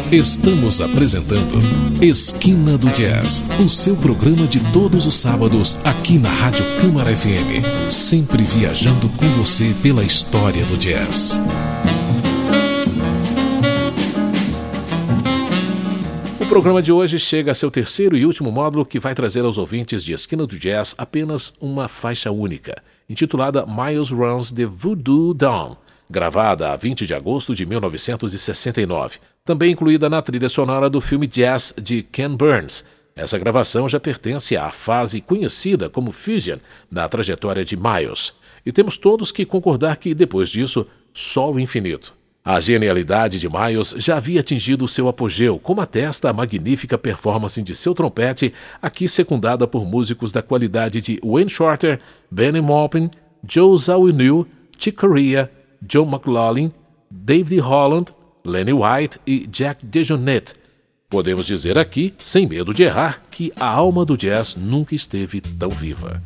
Estamos apresentando Esquina do Jazz, o seu programa de todos os sábados aqui na Rádio Câmara FM, sempre viajando com você pela história do jazz. O programa de hoje chega a seu terceiro e último módulo, que vai trazer aos ouvintes de Esquina do Jazz apenas uma faixa única, intitulada Miles Runs the Voodoo Down, gravada a 20 de agosto de 1969, também incluída na trilha sonora do filme Jazz de Ken Burns. Essa gravação já pertence à fase conhecida como Fusion na trajetória de Miles. E temos todos que concordar que, depois disso, só o infinito. A genialidade de Miles já havia atingido seu apogeu, como atesta a magnífica performance de seu trompete, aqui secundada por músicos da qualidade de Wayne Shorter, Benny Maupin, Joe Zawinul, Chick Corea, John McLaughlin, David Holland, Lenny White e Jack DeJohnette. Podemos dizer aqui, sem medo de errar, que a alma do jazz nunca esteve tão viva.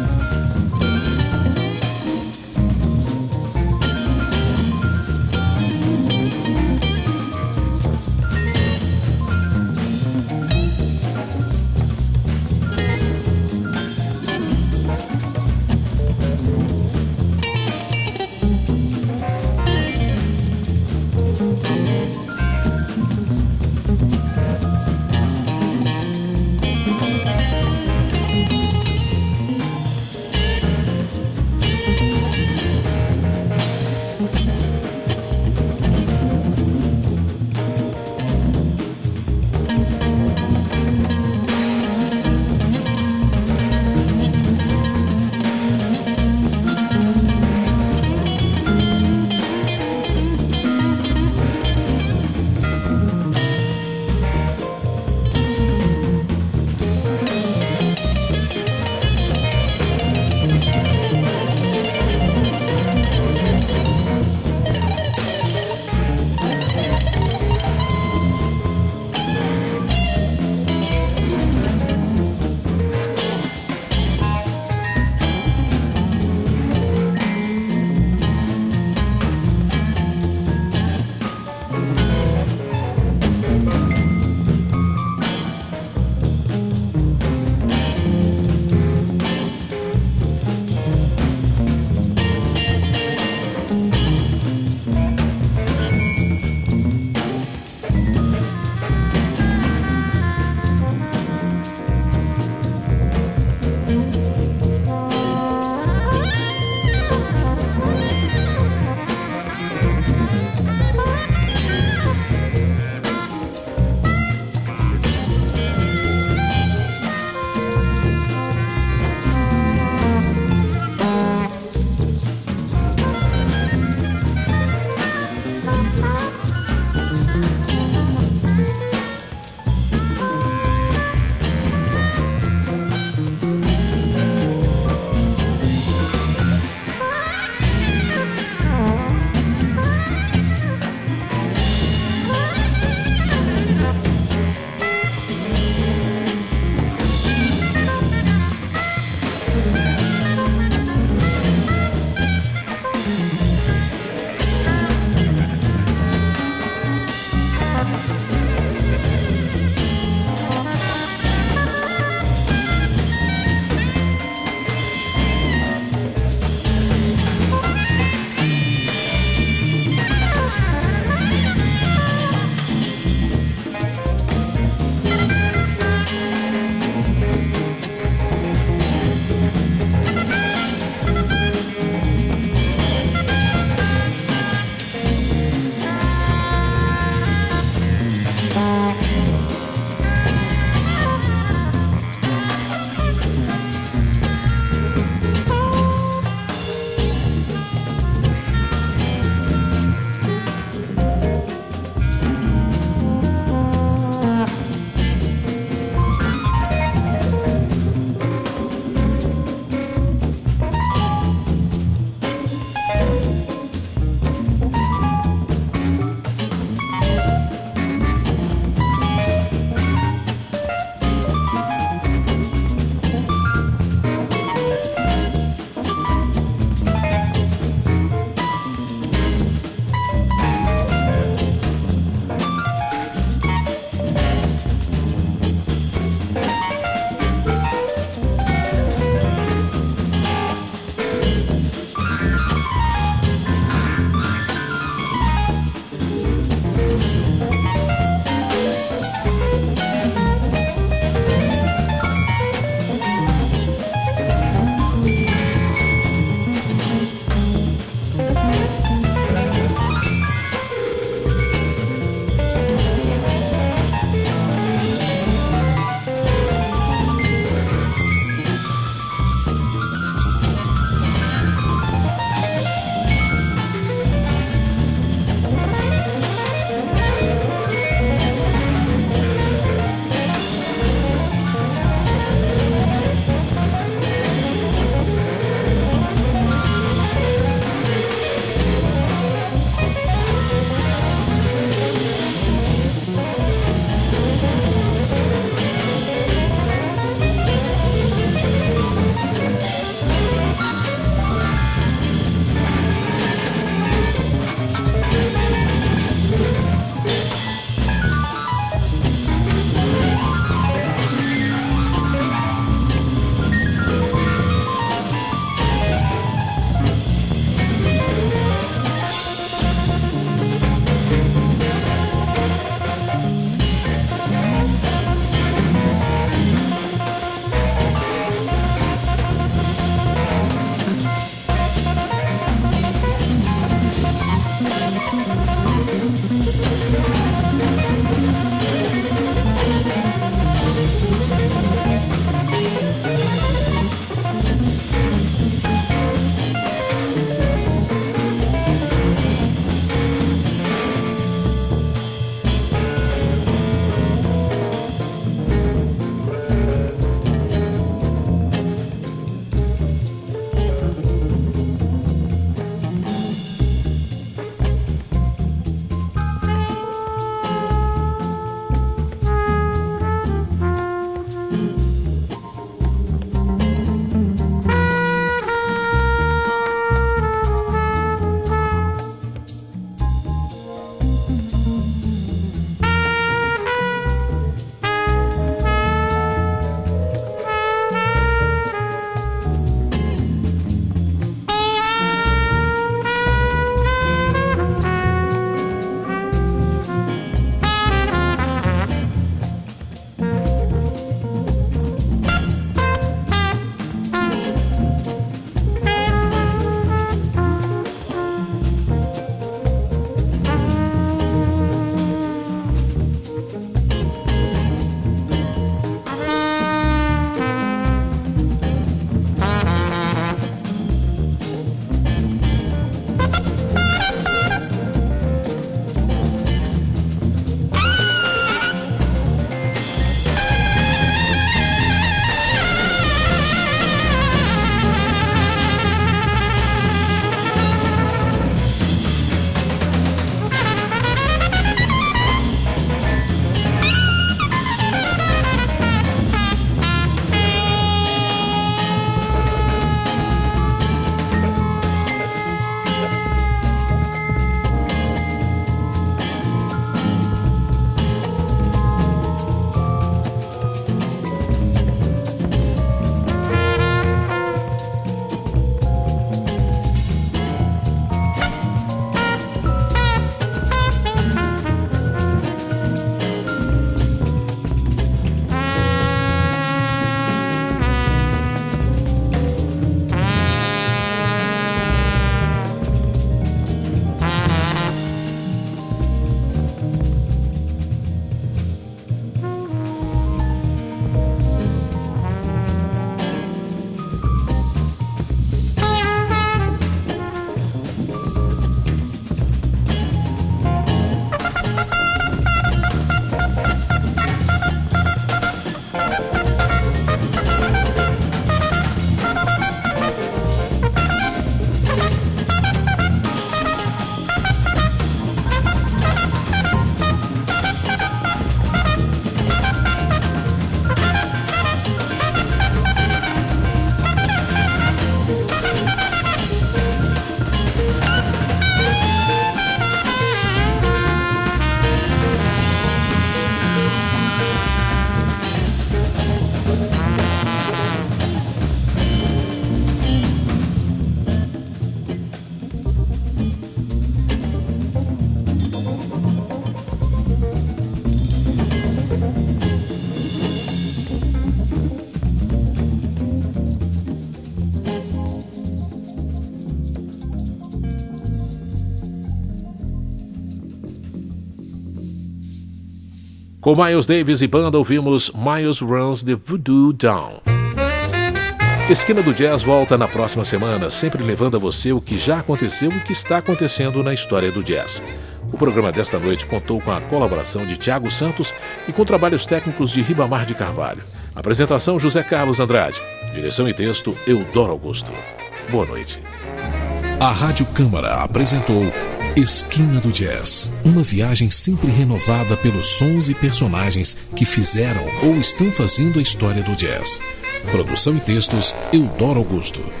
Com Miles Davis e banda, ouvimos Miles Runs the Voodoo Down. Esquina do Jazz volta na próxima semana, sempre levando a você o que já aconteceu e o que está acontecendo na história do jazz. O programa desta noite contou com a colaboração de Thiago Santos e com trabalhos técnicos de Ribamar de Carvalho. Apresentação José Carlos Andrade. Direção e texto Eudoro Augusto. Boa noite. A Rádio Câmara apresentou Esquina do Jazz, uma viagem sempre renovada pelos sons e personagens que fizeram ou estão fazendo a história do jazz. Produção e textos Eudoro Augusto.